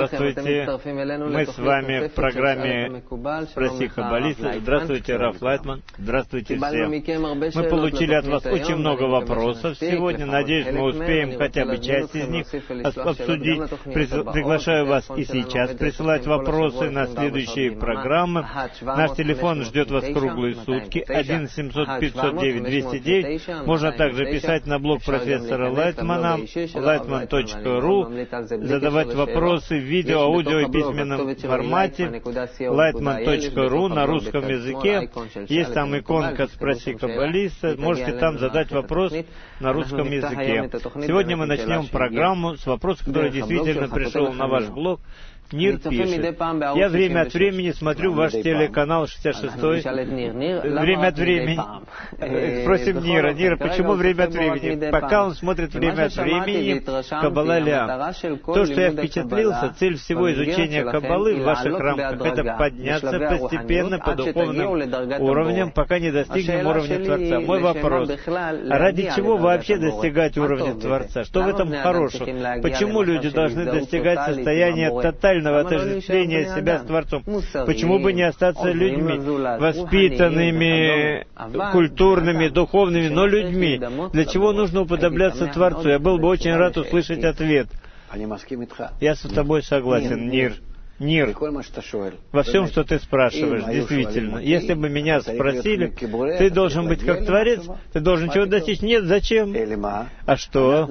Здравствуйте. Мы с вами в программе «Спроси каббалиста». Здравствуйте, Раф Лайтман. Здравствуйте всем. Мы получили от вас очень много вопросов сегодня. Надеюсь, мы успеем хотя бы часть из них обсудить. Приглашаю вас и сейчас присылать вопросы на следующие программы. Наш телефон ждет вас круглые сутки. 1-700-509-209. Можно также писать на блог профессора Лайтмана, lightman.ru, задавать вопросы в видео, аудио и письменном формате, lightman.ru на русском языке. Есть там иконка «Спроси каббалиста». Можете там задать вопрос на русском языке. Сегодня мы начнем программу с вопроса, который действительно пришел на ваш блог. Нир пишет: я время от времени смотрю ваш телеканал 66-й. Время от времени. Спросим Нира. Нира, почему время от времени? Пока он смотрит время от времени Каббала Леам. То, что я впечатлился, цель всего изучения Каббалы в ваших рамках — это подняться постепенно по духовным уровням, пока не достигнем уровня Творца. Мой вопрос: а ради чего вообще достигать уровня Творца? Что в этом хорошего? Почему люди должны достигать состояния тотального отождествления себя с Творцом? Почему бы не остаться людьми, воспитанными, культурными, духовными, но людьми? Для чего нужно уподобляться Творцу? Я был бы очень рад услышать ответ. Я с тобой согласен, Нир. Нир, во всем, что ты спрашиваешь, действительно, если бы меня спросили, ты должен быть как Творец, ты должен чего достичь? Нет, зачем? А что?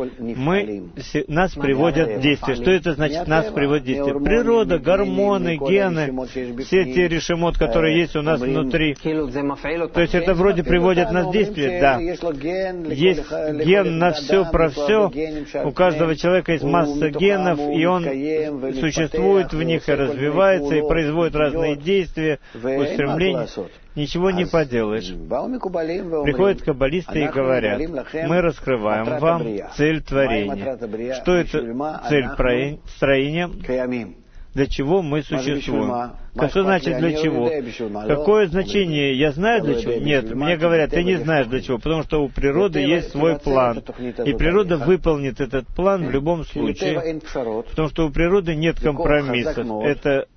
Нас приводят действия. Что это значит, нас приводят действия? Природа, гормоны, гены, все те решемот, которые есть у нас внутри. То есть это вроде приводит нас в действие? Да. Есть ген на все про все. У каждого человека есть масса генов, и он существует в них и развивается, и производит разные действия, устремления. Ничего не поделаешь. Приходят каббалисты и говорят: мы раскрываем вам цель творения. Что это цель строения? Для чего мы существуем? Что значит для чего? Какое значение? Я знаю для чего? Нет, мне говорят, ты не знаешь для чего, потому что у природы есть свой план. И природа выполнит этот план в любом случае, потому что у природы нет компромиссов. Это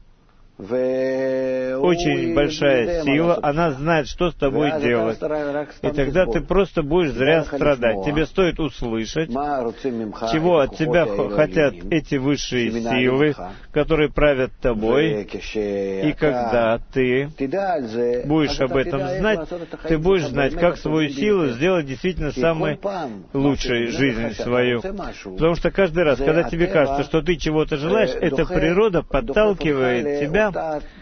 очень большая сила, она знает, что с тобой делать. И тогда ты просто будешь зря страдать. Тебе стоит услышать, чего от тебя хотят эти высшие силы, которые правят тобой. И когда ты будешь об этом знать, ты будешь знать, как свою силу сделать действительно самой лучшей жизнь свою. Потому что каждый раз, когда тебе кажется, что ты чего-то желаешь, эта природа подталкивает тебя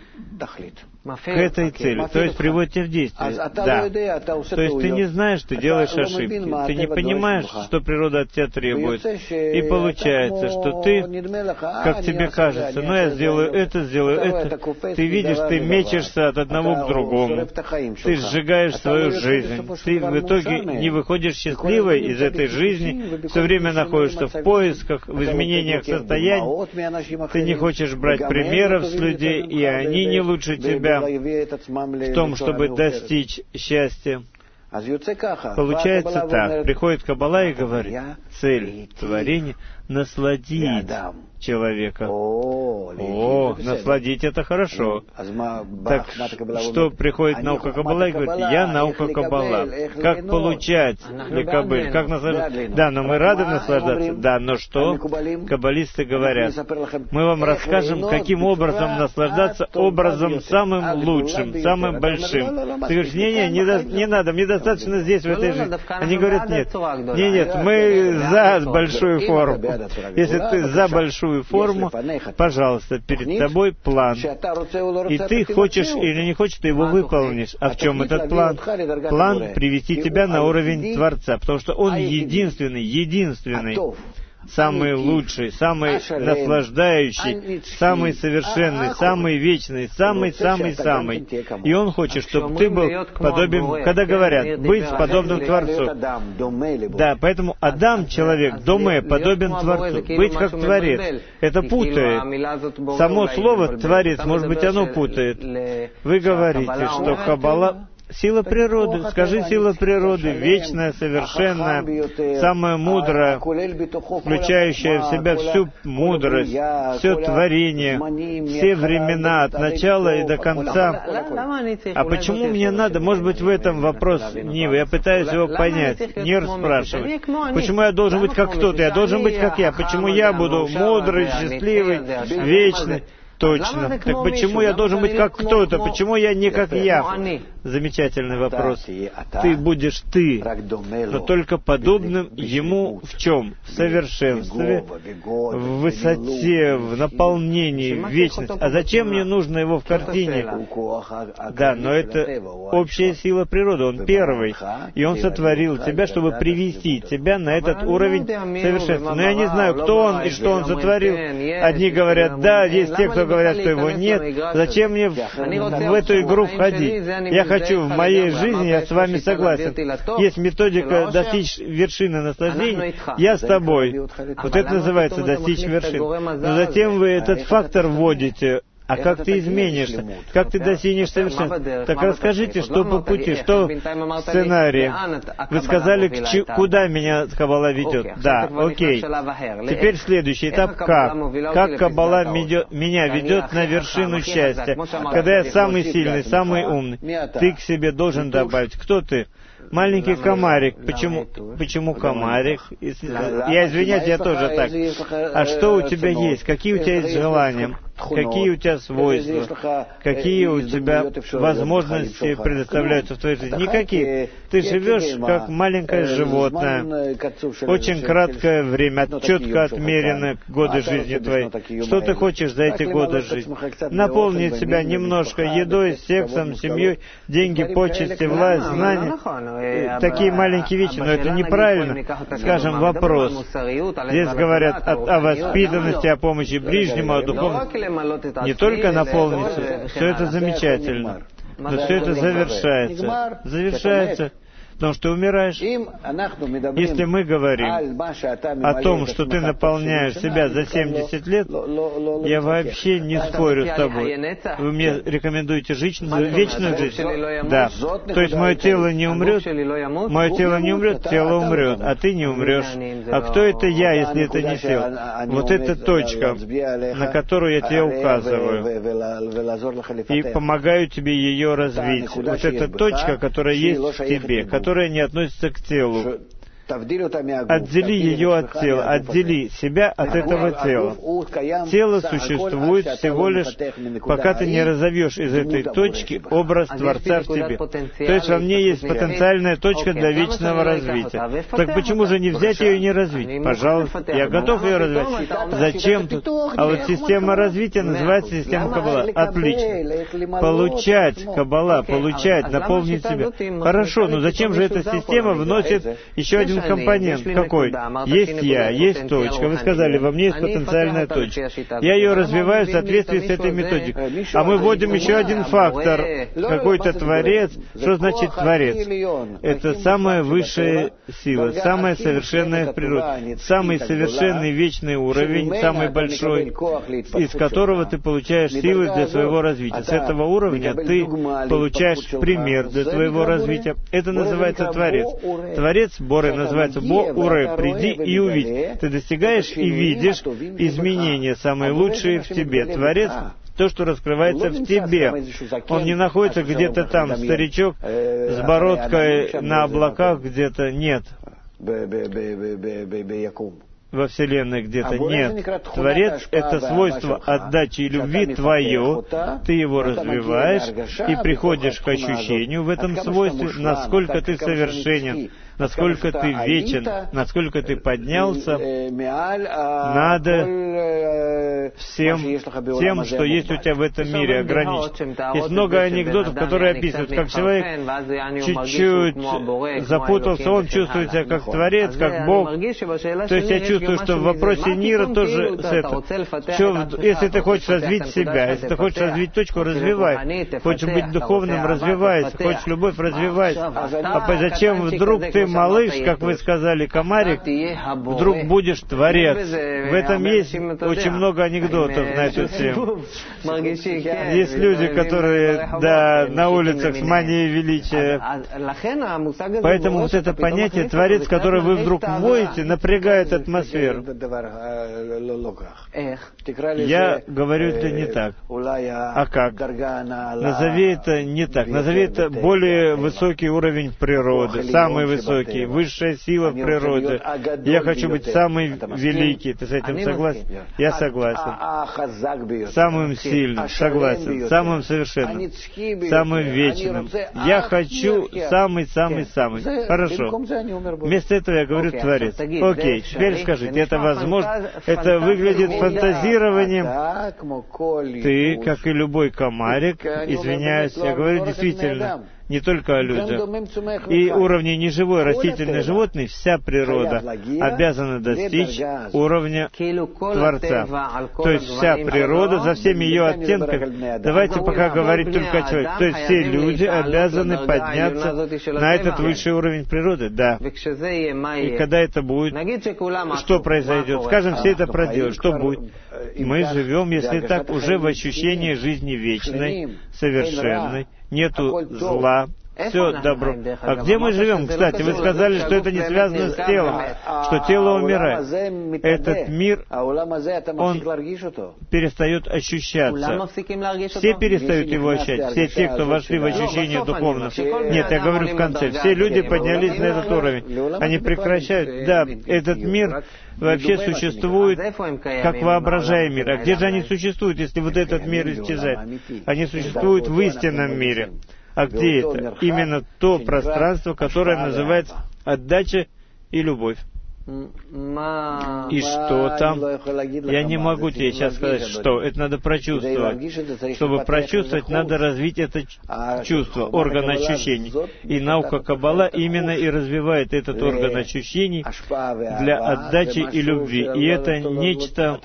к этой цели, то есть приводит тебя в действие. Да. То есть ты не знаешь, ты делаешь ошибки, ты не понимаешь, что природа от тебя требует. И получается, что ты, как тебе кажется, ну я сделаю это, ты видишь, ты мечешься от одного к другому, ты сжигаешь свою жизнь, ты в итоге не выходишь счастливой из этой жизни, все время находишься в поисках, в изменениях состояний, ты не хочешь брать примеров с людей, и они не лучше тебя в том, чтобы достичь счастья. Получается так. Приходит Каббала и говорит: цель творения — насладить человека. Насладить — это хорошо. Так что приходит наука Каббала и говорит: я наука Каббала. Как получать лекабель? Как наслаждаться? Да, но мы рады наслаждаться. Да, но что? Каббалисты говорят: мы вам расскажем, каким образом наслаждаться образом самым лучшим, самым большим. Ты говоришь: не надо, мне достаточно здесь, в этой жизни. Они говорят: нет, мы за большую форму. Если ты за большую форму, пожалуйста, перед тобой план. И ты хочешь или не хочешь, ты его выполнишь. А в чем этот план? План — привести тебя на уровень Творца, потому что Он единственный, самый лучший, самый наслаждающий, самый совершенный, самый вечный, самый. И Он хочет, чтобы ты был подобен, когда говорят, быть подобным Творцу. Да, поэтому Адам, человек, доме, подобен Творцу. Быть как Творец. Это путает. Само слово «Творец», может быть, оно путает. Вы говорите, что Каббала Сила природы. Скажи сила природы, вечная, совершенная, самая мудрая, включающая в себя всю мудрость, все творение, все времена, от начала и до конца. А почему мне надо? Может быть, в этом вопрос Нива. Я пытаюсь его понять, не расспрашивать. Почему я должен быть как кто-то? Я должен быть как я. Почему я буду мудрый, счастливый, вечный? Точно. Так почему я должен быть как кто-то? Почему я не как я? Замечательный вопрос. Ты будешь ты, но только подобным ему в чем? В совершенстве, в высоте, в наполнении, в вечности. А зачем мне нужно его в картине? Да, но это общая сила природы. Он первый, и он сотворил тебя, чтобы привести тебя на этот уровень совершенства. Но я не знаю, кто он и что он сотворил. Одни говорят, да, есть те, кто говорят, что его нет. Зачем мне в эту игру входить? Я хочу в моей жизни, я с вами согласен. Есть методика достичь вершины наслаждения. Я с тобой. Вот это называется достичь вершины. Но затем вы этот фактор вводите. А как ты изменишься? Как ты достигнешь совершенства? Так расскажите, что по пути, что в сценарии. Вы сказали, куда меня Каббала ведет. Да, окей. Теперь следующий этап, как? Как Каббала меня ведет на вершину счастья? Когда я самый сильный, самый умный. Ты к себе должен добавить. Кто ты? Маленький комарик. Почему комарик? Я извиняюсь, я тоже так. А что у тебя есть? Какие у тебя есть желания? Какие у тебя свойства? Какие у тебя возможности предоставляются в твоей жизни? Никакие. Ты живешь как маленькое животное. Очень краткое время, четко отмерены годы жизни твоей. Что ты хочешь за эти годы жизни? Наполнить себя немножко едой, сексом, семьей, деньги, почести, власть, знания. Такие маленькие вещи, но это неправильно. Скажем, вопрос. Здесь говорят о воспитанности, о помощи ближнему, о духовности. Не только наполниться, все это замечательно, но все это завершается, потому что умираешь. Если мы говорим о том, что ты наполняешь себя за 70 лет, я вообще не спорю с тобой. Вы мне рекомендуете вечную жизнь? Да. То есть мое тело не умрет? Мое тело не умрет, тело умрет, а ты не умрешь. А кто это я, если это не тело? Вот эта точка, на которую я тебе указываю, и помогаю тебе ее развить. Вот эта точка, которая есть в тебе, которая не относится к телу. Отдели ее от тела, отдели себя от этого тела. Тело существует всего лишь, пока ты не разовьешь из этой точки образ Творца в тебе. То есть во мне есть потенциальная точка для вечного развития. Так почему же не взять ее и не развить? Пожалуйста, я готов ее развить. Зачем тут? А вот система развития называется система Каббала. Отлично. Получать Каббала, получать, наполнить себя. Хорошо, но зачем же эта система вносит еще один компонент? Какой? Есть я, есть точка. Вы сказали, во мне есть потенциальная точка. Я ее развиваю в соответствии с этой методикой. А мы вводим еще один фактор. Какой-то Творец. Что значит Творец? Это самая высшая сила, самая совершенная в природе. Самый совершенный вечный уровень, самый большой, из которого ты получаешь силы для своего развития. С этого уровня ты получаешь пример для своего развития. Это называется Творец. Творец, Боре, называется Бо-Уре, приди и увидь. Ты достигаешь и видишь изменения, самые лучшие в тебе. Творец — то, что раскрывается в тебе. Он не находится где-то там, старичок с бородкой на облаках где-то. Нет. Во Вселенной где-то нет. Творец — это свойство отдачи и любви твое, ты его развиваешь и приходишь к ощущению в этом свойстве, насколько ты совершенен, насколько ты вечен, насколько ты поднялся над всем тем, что есть у тебя в этом мире, ограничить. Есть много анекдотов, которые описывают, как человек чуть-чуть запутался, он чувствует себя как Творец, как Бог. То есть я чувствую, что в вопросе мира тоже с этого. Если ты хочешь развить себя, если ты хочешь развить точку, развивай. Хочешь быть духовным, развивайся. Хочешь любовь, развивайся. А зачем вдруг ты малыш, как вы сказали, комарик, вдруг будешь творец. В этом есть очень много анекдотов на эту тему. Есть люди, которые, да, на улицах с манией величия. Поэтому вот это понятие «творец», которое вы вдруг вводите, напрягает атмосферу. Я говорю это не так. А как? Назови это не так. Назови это более высокий уровень природы, самый высокий, высшая сила в природе. Я хочу быть самый великий. Ты с этим согласен? Я согласен. Самым сильным, согласен. Самым совершенным, самым вечным. Я хочу самый-самый-самый. Хорошо. Вместо этого я говорю «творец». Окей, теперь скажите, это возможно? Это выглядит фантазированием. Ты, как и любой комарик, извиняюсь, я говорю действительно, не только о людях. И уровни неживой, растительной, животной, вся природа обязана достичь уровня Творца. То есть вся природа, за всеми ее оттенками, давайте пока говорить только о человеке. То есть все люди обязаны подняться на этот высший уровень природы, да. И когда это будет, что произойдет? Скажем, все это проделают, что будет? Мы живем, если так, уже в ощущении жизни вечной, совершенной, нету зла, все добро. А где мы живем? Кстати, вы сказали, что это не связано с телом, что тело умирает. Этот мир, он перестает ощущаться. Все перестают его ощущать. Все те, кто вошли в ощущение духовного. Нет, я говорю в конце. Все люди поднялись на этот уровень. Они прекращают. Да, этот мир вообще существует как воображаемый мир. А где же они существуют, если вот этот мир исчезает? Они существуют в истинном мире. А где это? Именно то пространство, которое называется отдача и любовь. И что там? Я не могу тебе сейчас сказать, что. Это надо прочувствовать. Чтобы прочувствовать, надо развить это чувство, орган ощущений. И наука Каббала именно и развивает этот орган ощущений для отдачи и любви. И это нечто,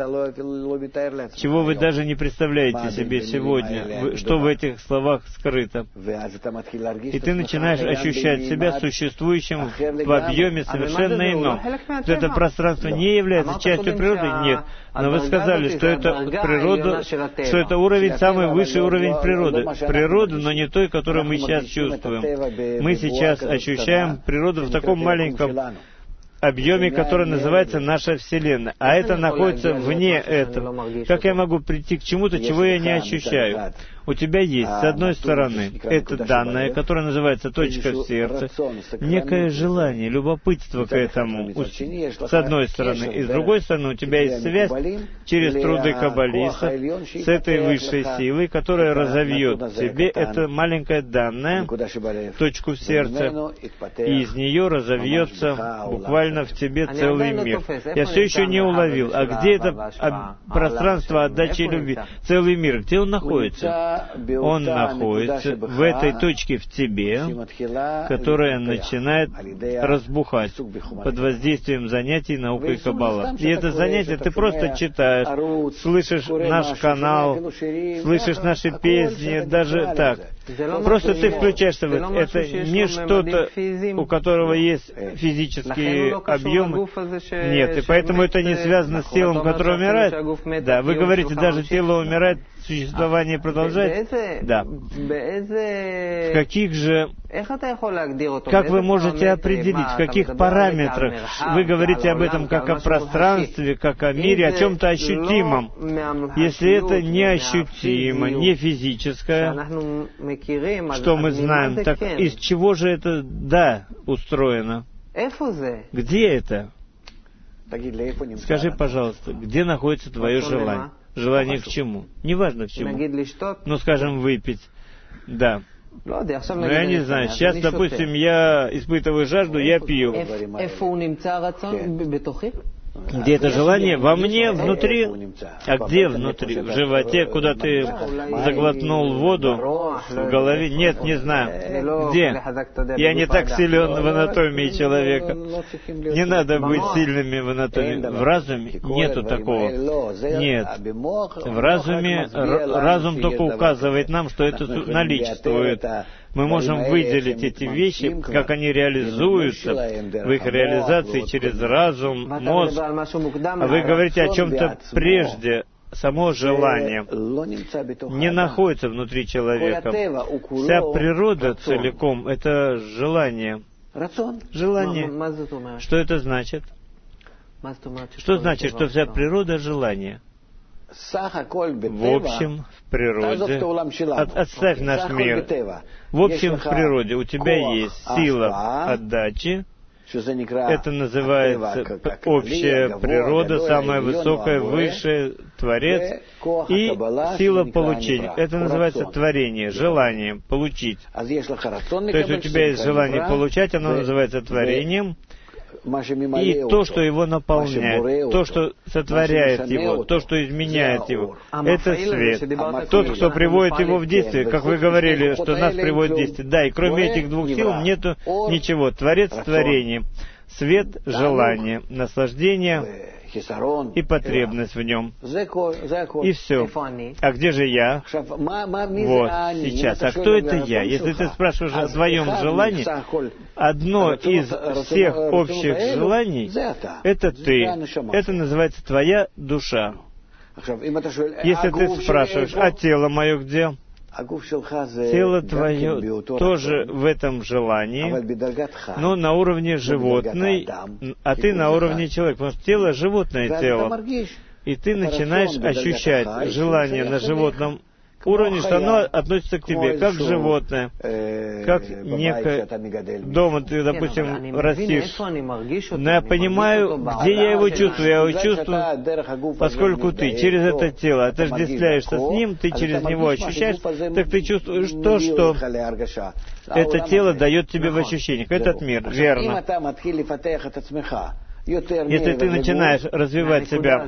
чего вы даже не представляете себе сегодня, что в этих словах скрыто. И ты начинаешь ощущать себя существующим в объеме совершенно ином. Что это пространство не является частью природы? Нет. Но вы сказали, что это природа, что это уровень, самый высший уровень природы. Природа, но не той, которую мы сейчас чувствуем. Мы сейчас ощущаем природу в таком маленьком объеме, который называется наша Вселенная. А это находится вне этого. Как я могу прийти к чему-то, чего я не ощущаю? У тебя есть, с одной стороны, это данное, которое называется точка в сердце, некое желание, любопытство к этому, с одной стороны. И с другой стороны, у тебя есть связь через труды каббалиста с этой высшей силой, которая разовьет в тебе это маленькое данное, точку в сердце, и из нее разовьется буквально в тебе целый мир. Я все еще не уловил, а где это пространство отдачи и любви? Целый мир, где он находится? Он находится в этой точке в тебе, которая начинает разбухать под воздействием занятий наукой Каббала. И это занятие ты просто читаешь, слышишь наш канал, слышишь наши песни, даже так. Просто ты включаешься в это. Это не что-то, у которого есть физические объемы. Нет, и поэтому это не связано с телом, которое умирает. Да, вы говорите, даже тело умирает, существование продолжается. Да. В каких же... Как вы можете определить, в каких параметрах? Вы говорите об этом как о пространстве, как о мире, о чем-то ощутимом. Если это неощутимо, не физическое, что мы знаем, так из чего же это, да, устроено? Где это? Скажи, пожалуйста, где находится твое желание? Желание к чему? Неважно к чему. Ну, скажем, выпить. Да. Ну, я не знаю. Сейчас, допустим, я испытываю жажду, я пью. Где это желание? Во мне, внутри. А где внутри? В животе, куда ты заглотнул воду, в голове? Нет, не знаю. Где? Я не так силен в анатомии человека. Не надо быть сильными в анатомии. В разуме нету такого. Нет. В разуме разум только указывает нам, что это наличествует. Мы можем выделить эти вещи, как они реализуются, в их реализации через разум, мозг. А вы говорите о чем-то прежде. Само желание не находится внутри человека. Вся природа целиком — это желание. Желание. Что это значит? Что значит, что вся природа — желание? В общем, в природе, отставь наш мир, в общем, в природе у тебя есть сила отдачи, это называется общая природа, самая высокая, высшая, Творец, и сила получения. Это называется творение, желание получить. То есть у тебя есть желание получать, оно называется творением, и то, что его наполняет, то, что сотворяет его, то, что изменяет его, это свет. Тот, кто приводит его в действие, как вы говорили, что нас приводит в действие. Да, и кроме этих двух сил нету ничего. Творец творение, свет желание, наслаждение и потребность в нем. И все. А где же я? Вот, сейчас. А кто это я? Если ты спрашиваешь о своем желании, одно из всех общих желаний — это ты. Это называется твоя душа. Если ты спрашиваешь, а тело мое где? Тело твое тоже в этом желании, но на уровне животной, а ты на уровне человека. Потому что тело — животное тело. И ты начинаешь ощущать желание на животном уровне, что оно относится к тебе, как животное, как некое... Дома ты, допустим, растишь. Но я понимаю, где я его чувствую. Я его чувствую, поскольку ты через это тело отождествляешься с ним, ты через него ощущаешь, так ты чувствуешь то, что это тело дает тебе в ощущениях. Этот мир, верно. Если ты начинаешь развивать себя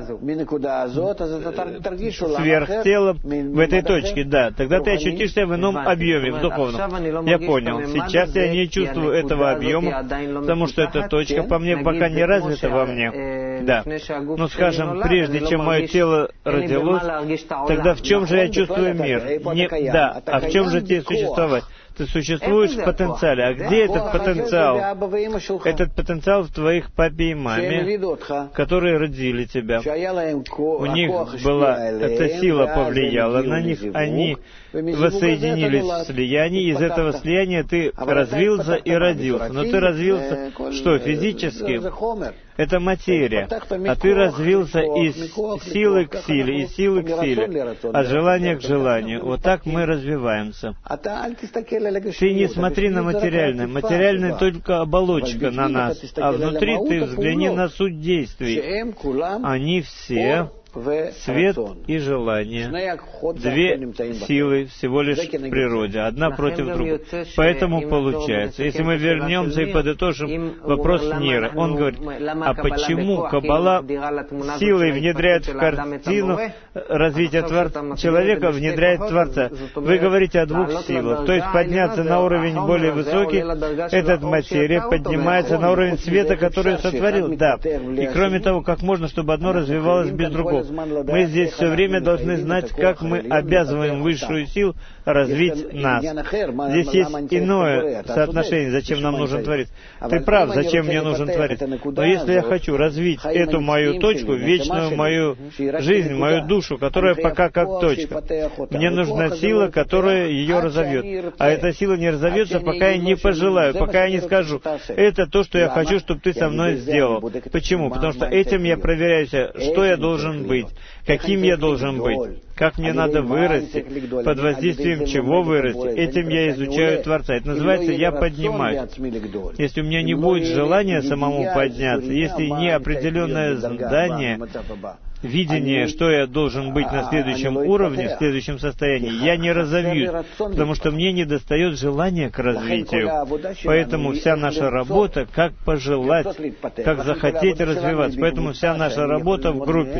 сверх тела в этой точке, да, тогда ты ощутишься в ином объеме, в духовном. Я понял. Сейчас я не чувствую этого объема, потому что эта точка по мне пока не развита во мне. Да. Но, скажем, прежде чем мое тело родилось, тогда в чем же я чувствую мир? Да, а в чем же тебе существовать? Ты существуешь в потенциале. А где этот потенциал? Этот потенциал в твоих папе и маме, которые родили тебя. У них была эта сила, повлияла на них, они воссоединились в слиянии, из этого слияния ты развился и родился. Но ты развился что, физически? Это материя. А ты развился из силы к силе, из силы к силе, от желания к желанию. Вот так мы развиваемся. Ты не смотри на материальное. Материальное только оболочка на нас. А внутри ты взгляни на суть действий. Они все свет и желание. Две силы всего лишь в природе, одна против другой. Поэтому получается, если мы вернемся и подытожим вопрос мира, он говорит, а почему Каббала силой внедряет в картину развития человека, внедряет Творца? Вы говорите о двух силах, то есть подняться на уровень более высокий, этот материя поднимается на уровень света, который сотворил. Да. И кроме того, как можно, чтобы одно развивалось без другого? Мы здесь все время должны знать, как мы обязываем высшую силу развить нас. Здесь есть иное соотношение, зачем нам нужен Творец. Ты прав, зачем мне нужен Творец. Но если я хочу развить эту мою точку, вечную мою жизнь, мою душу, которая пока как точка, мне нужна сила, которая ее разовьет. А эта сила не разовьется, пока я не пожелаю, пока я не скажу, это то, что я хочу, чтобы ты со мной сделал. Почему? Потому что этим я проверяю себя, что я должен быть, каким я должен быть, как мне надо вырасти, под воздействием чего вырасти. Этим я изучаю Творца. Это называется «я поднимаюсь». Если у меня не будет желания самому подняться, если не определенное здание, видение, что я должен быть на следующем уровне, в следующем состоянии, я не разовьюсь, потому что мне недостает желания к развитию. Поэтому вся наша работа, как пожелать, как захотеть развиваться. Поэтому вся наша работа в группе.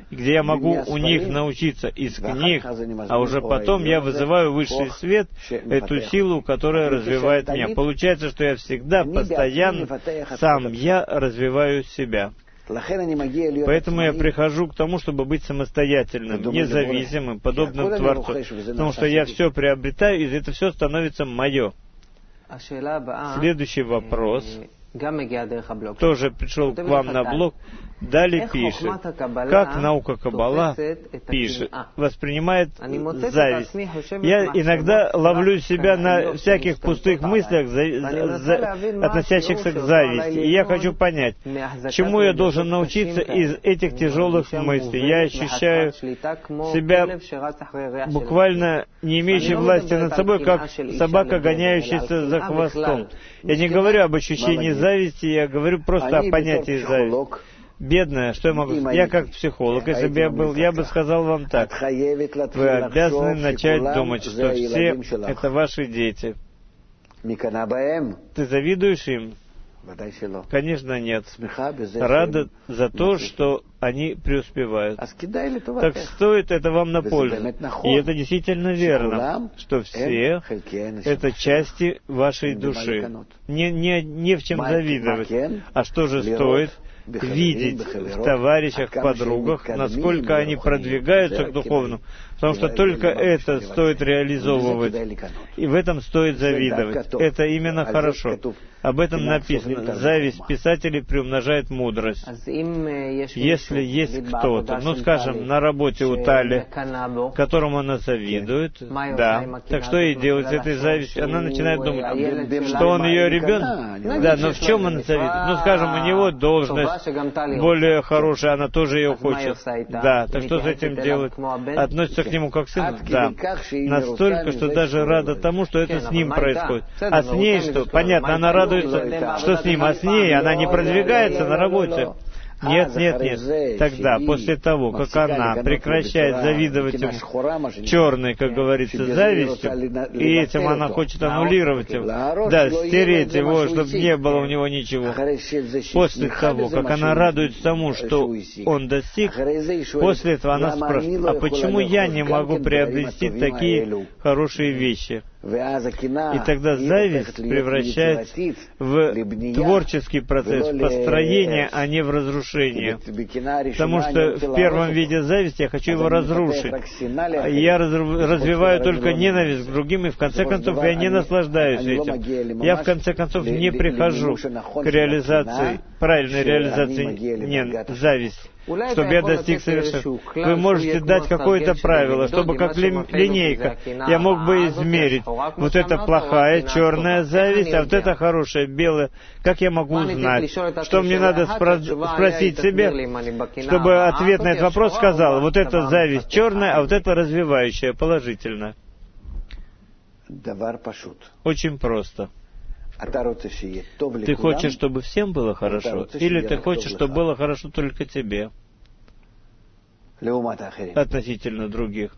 где я могу у них научиться из книг, а уже потом я вызываю высший свет, эту силу, которая развивает меня. Получается, что я всегда, постоянно, сам я развиваю себя. Поэтому я прихожу к тому, чтобы быть самостоятельным, независимым, подобным Творцу, потому что я все приобретаю, и это все становится мое. Следующий вопрос тоже пришел к вам на блог. Далее пишет, как наука Каббала пишет, воспринимает зависть. Я иногда ловлю себя на всяких пустых мыслях, относящихся к зависти. И я хочу понять, чему я должен научиться из этих тяжелых мыслей. Я ощущаю себя буквально не имеющей власти над собой, как собака, гоняющаяся за хвостом. Я не говорю об ощущении зависти, я говорю просто о понятии зависти. Бедная, что я могу сказать? Я как психолог, если бы я был, я бы сказал вам так. Вы обязаны начать думать, что все это ваши дети. Ты завидуешь им? Конечно, нет. Рада за то, что они преуспевают. Так стоит это вам на пользу. И это действительно верно, что все это части вашей души. Не в чем завидовать. А что же стоит? Видеть в товарищах, подругах, насколько они продвигаются к духовному, потому что только это стоит реализовывать, и в этом стоит завидовать. Это именно хорошо. Об этом написано. Зависть писателей приумножает мудрость. Если есть кто-то, ну скажем, на работе у Тали, которому она завидует, да, так что ей делать с этой завистью? Она начинает думать, что он ее ребенок. Да, но в чем она завидует? Ну скажем, у него должность более хорошая, она тоже ее хочет. Да, так что с этим делать? Относится к нему как сын? Да. Настолько, что даже рада тому, что это с ним происходит. А с ней что? Понятно, она радуется, что с ним, а с ней она не продвигается на работе. Нет. Тогда, после того, как она прекращает завидовать ему черной, как говорится, завистью, и этим она хочет аннулировать его, да, стереть его, чтобы не было у него ничего. После того, как она радуется тому, что он достиг, после этого она спрашивает, а почему я не могу приобрести такие хорошие вещи? И тогда зависть превращается в творческий процесс, в построение, а не в разрушение. Потому что в первом виде зависти я хочу его разрушить. Я развиваю только ненависть к другим, и в конце концов я не наслаждаюсь этим. Я в конце концов не прихожу к реализации, правильной реализации зависти, чтобы я достиг совершенства. Вы можете дать какое-то правило, чтобы как линейка я мог бы измерить. Вот это плохая, черная зависть, а вот это хорошая, белая. Как я могу узнать? Что мне надо спросить себе, чтобы ответ на этот вопрос сказал, вот это зависть черная, а вот это развивающая, положительная. Очень просто. Ты хочешь, чтобы всем было хорошо? Или ты хочешь, чтобы было хорошо только тебе? Относительно других.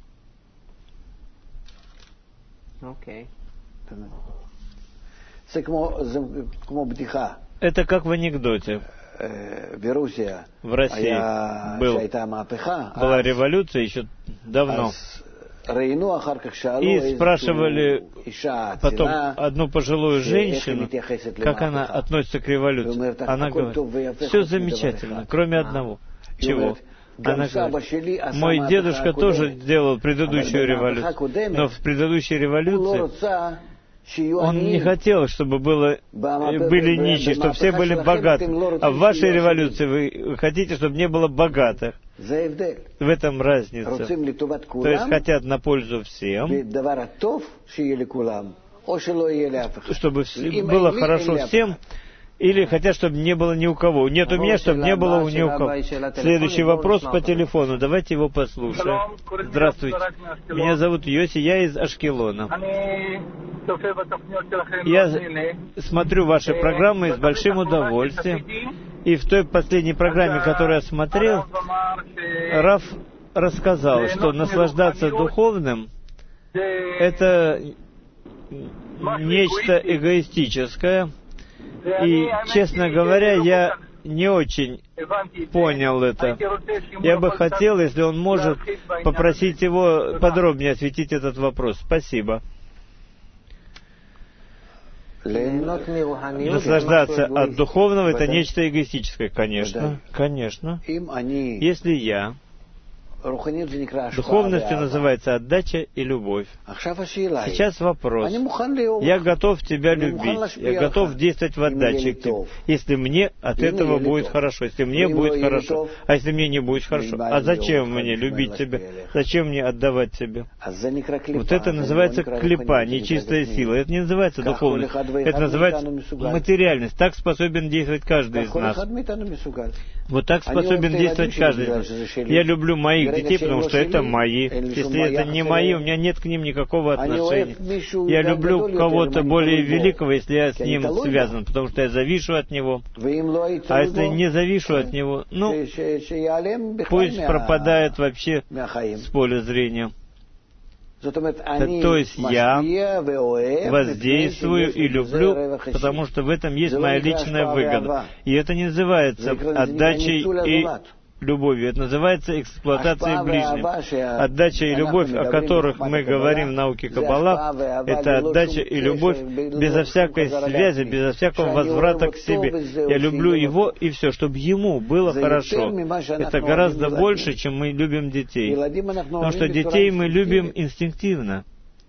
Это как в анекдоте. В России была революция еще давно. И спрашивали потом одну пожилую женщину, как она относится к революции. Она говорит, все замечательно, кроме одного. Чего? Она говорит, мой дедушка тоже делал предыдущую революцию, но в предыдущей революции он не хотел, чтобы были нищие, чтобы все были богаты. А в вашей революции вы хотите, чтобы не было богатых. В этом разница. То есть хотят на пользу всем, чтобы было хорошо всем, или хотят, чтобы не было ни у кого. Нет у меня, чтобы не было ни у кого. Следующий вопрос по телефону. Давайте его послушаем. Здравствуйте. Меня зовут Йоси, я из Ашкелона. Я смотрю ваши программы с большим удовольствием. И в той последней программе, которую я смотрел, Раф рассказал, что наслаждаться духовным — это нечто эгоистическое. И, честно говоря, я не очень понял это. Я бы хотел, если он может, попросить его подробнее осветить этот вопрос. Спасибо. Наслаждаться от духовного — это нечто эгоистическое, конечно. Конечно. Если я... Духовностью называется отдача и любовь. Сейчас вопрос. Я готов тебя любить. Я готов действовать в отдаче к тебе. Если мне от этого будет хорошо. Если мне будет хорошо. А если мне не будет хорошо? А зачем мне любить тебя? Зачем мне отдавать тебе? Вот это называется клипа, нечистая сила. Это не называется духовность. Это называется материальность. Так способен действовать каждый из нас. Вот так способен действовать каждый из нас. Я люблю моих детей, потому что это мои. Если это не мои, у меня нет к ним никакого отношения. Я люблю кого-то более великого, если я с ним связан, потому что я завишу от него. А если не завишу от него, пусть пропадает вообще с поля зрения. То есть я воздействую и люблю, потому что в этом есть моя личная выгода. И это не называется отдачей и любовью. Это называется эксплуатацией ближнего. Отдача и любовь, о которых мы говорим в науке Каббала, это отдача и любовь безо всякой связи, безо всякого возврата к себе. Я люблю его и все, чтобы ему было хорошо. Это гораздо больше, чем мы любим детей. Потому что детей мы любим инстинктивно.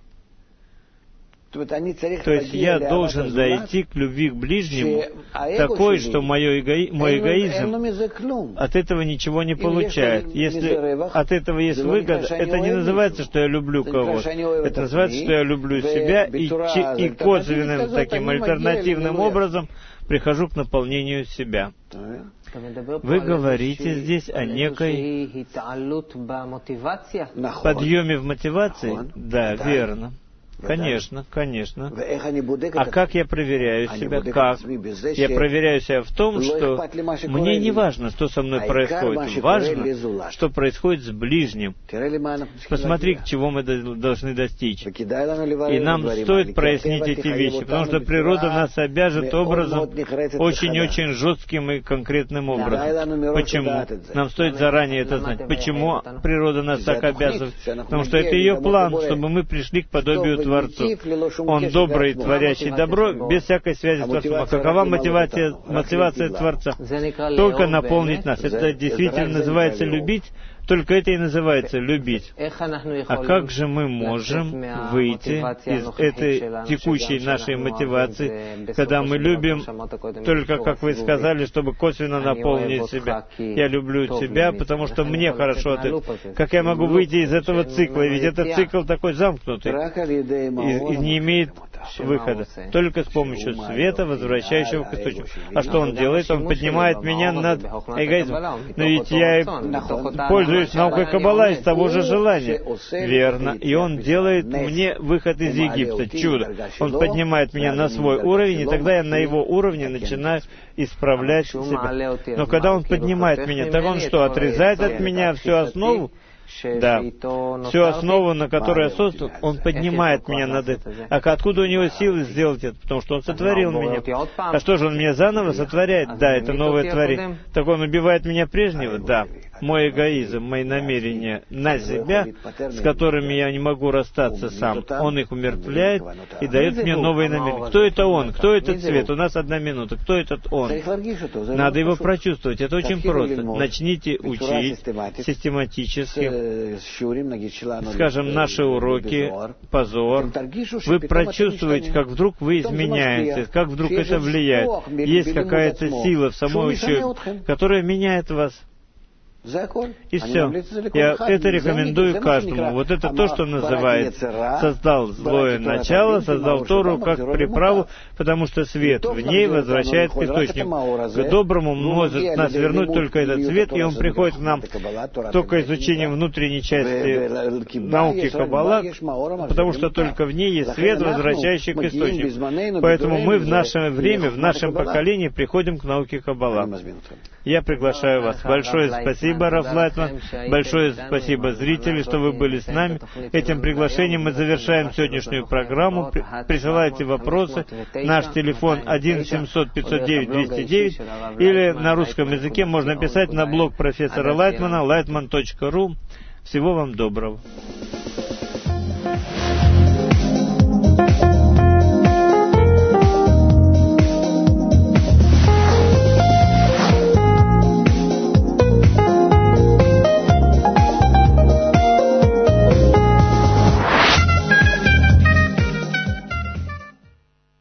То есть я должен дойти к любви к ближнему такой, что мой эгоизм от этого ничего не получает. Если от этого есть выгода, это не называется, что я люблю кого-то. Это называется, что я люблю себя и косвенным таким альтернативным образом прихожу к наполнению себя. Вы говорите здесь о некой подъеме в мотивации? Да, верно. Конечно, конечно. А как я проверяю себя? Как? Я проверяю себя в том, что мне не важно, что со мной происходит. Важно, что происходит с ближним. Посмотри, к чему мы должны достичь. И нам стоит прояснить эти вещи, потому что природа нас обяжет образом очень-очень жестким и конкретным образом. Почему? Нам стоит заранее это знать. Почему природа нас так обязывает? Потому что это ее план, чтобы мы пришли к подобию Творцу. Он добрый, творящий добро, без всякой связи с Творцом. А какова мотивация Творца? Только наполнить нас. Это действительно называется любить. Только это и называется любить. А как же мы можем выйти из этой текущей нашей мотивации, когда мы любим только, как вы сказали, чтобы косвенно наполнить себя? Я люблю тебя, потому что мне хорошо от этого. Как я могу выйти из этого цикла? Ведь этот цикл такой замкнутый и не имеет выхода. Только с помощью света, возвращающего к источнику. А что он делает? Он поднимает меня над эгоизмом. Но ведь я пользуюсь наукой Каббала из того же желания. Верно. И он делает мне выход из Египта. Чудо. Он поднимает меня на свой уровень, и тогда я на его уровне начинаю исправлять себя. Но когда он поднимает меня, так он что, отрезает от меня всю основу? Да. Всю основу, на которой я создан, он поднимает меня над этим. А откуда у него силы сделать это? Потому что он сотворил меня. А что же, он меня заново сотворяет? Да, это новое творение. Так он убивает меня прежнего? Да. Мой эгоизм, мои намерения на себя, с которыми я не могу расстаться сам, он их умертвляет и дает мне новые намерения. Кто это он? Кто этот цвет? У нас 1 минута. Кто этот он? Надо его прочувствовать. Это очень просто. Начните учить систематически. Скажем, наши уроки, позор. Вы прочувствуете, как вдруг вы изменяетесь, как вдруг это влияет. Есть какая-то сила в самой учебе, которая меняет вас. И все. Я это рекомендую каждому. Вот это то, что называется «создал злое начало, создал Тору как приправу, потому что свет в ней возвращает к источнику». К доброму может нас вернуть только этот свет, и он приходит к нам только изучением внутренней части науки Каббала, потому что только в ней есть свет, возвращающий к источнику. Поэтому мы в наше время, в нашем поколении приходим к науке Каббала. Я приглашаю вас. Большое спасибо. спасибо, Раф Лайтман. Большое спасибо, зрители, что вы были с нами. Этим приглашением мы завершаем сегодняшнюю программу. Присылайте вопросы. Наш телефон 1-700-509-209. Или на русском языке можно писать на блог профессора Лайтмана, lightman.ru. Всего вам доброго.